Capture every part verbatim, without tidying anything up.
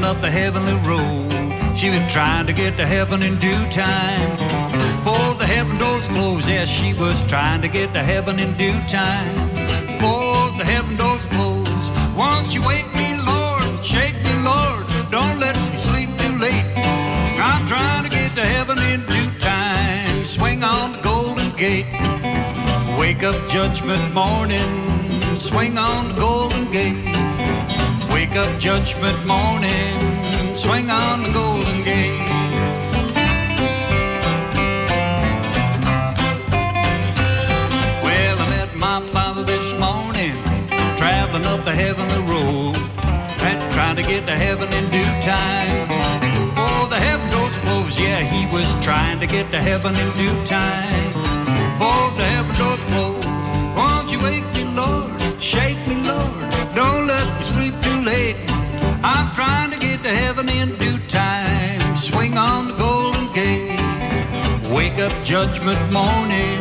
up the heavenly road. She was trying to get to heaven in due time. Before the heaven doors closed, yes, she was trying to get to heaven in due time. Before the heaven doors closed, won't you wake me, Lord, shake me, Lord, don't let me sleep too late. I'm trying to get to heaven in due time. Swing on the golden gate. Wake up judgment morning. Swing on the golden gate. Wake up judgment morning. Swing on the golden gate. Well, I met my father this morning, traveling up the heavenly road, and trying to get to heaven in due time. Before the heaven doors closed, yeah, he was trying to get to heaven in due time. Before the heaven doors closed, won't you wake me, Lord, shake me, Lord, don't let me sleep too late. I'm trying to get to heaven in due time. Swing on the golden gate. Wake up judgment morning.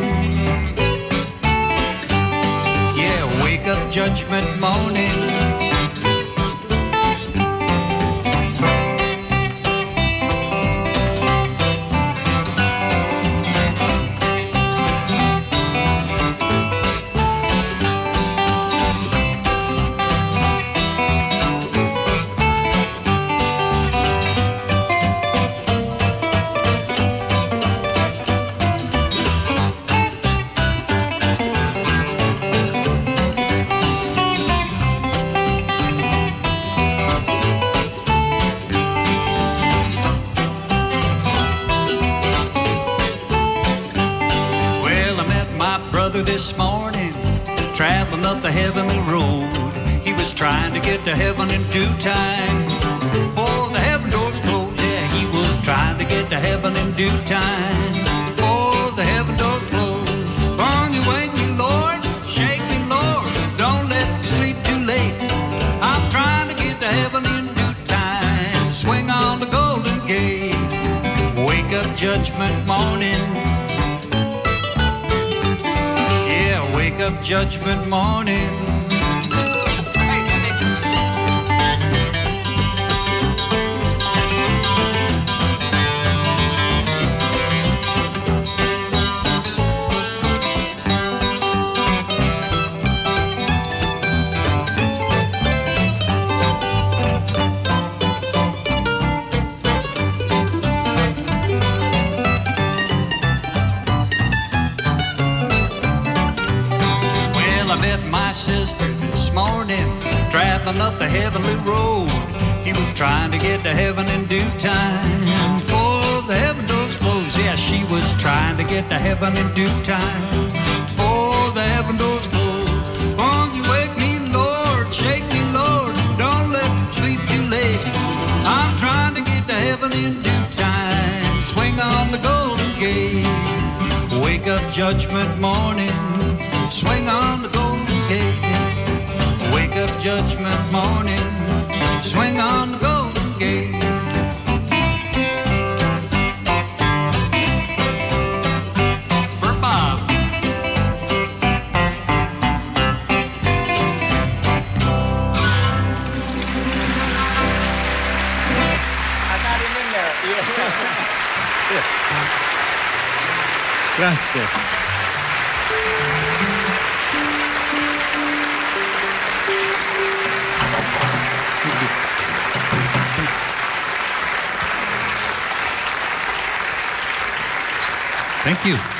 Yeah, wake up judgment morning. This morning, traveling up the heavenly road, he was trying to get to heaven in due time. Before the heaven doors closed, yeah, he was trying to get to heaven in due time. Before the heaven doors closed, won't you wake me, Lord, shake me, Lord, don't let me sleep too late. I'm trying to get to heaven in due time. Swing on the golden gate. Wake up judgment morning. Wake up judgment morning. Sister this morning, traveling up the heavenly road, he was trying to get to heaven in due time. Before the heaven doors closed, yeah, she was trying to get to heaven in due time. Before the heaven doors closed, won't you wake me, Lord, shake me, Lord, don't let me sleep too late. I'm trying to get to heaven in due time. Swing on the golden gate. Wake up judgment morning. Swing on the golden gate. Wake up judgment morning. Swing on the golden gate. For Bob. I got him in there. Yeah. Grazie. Thank you.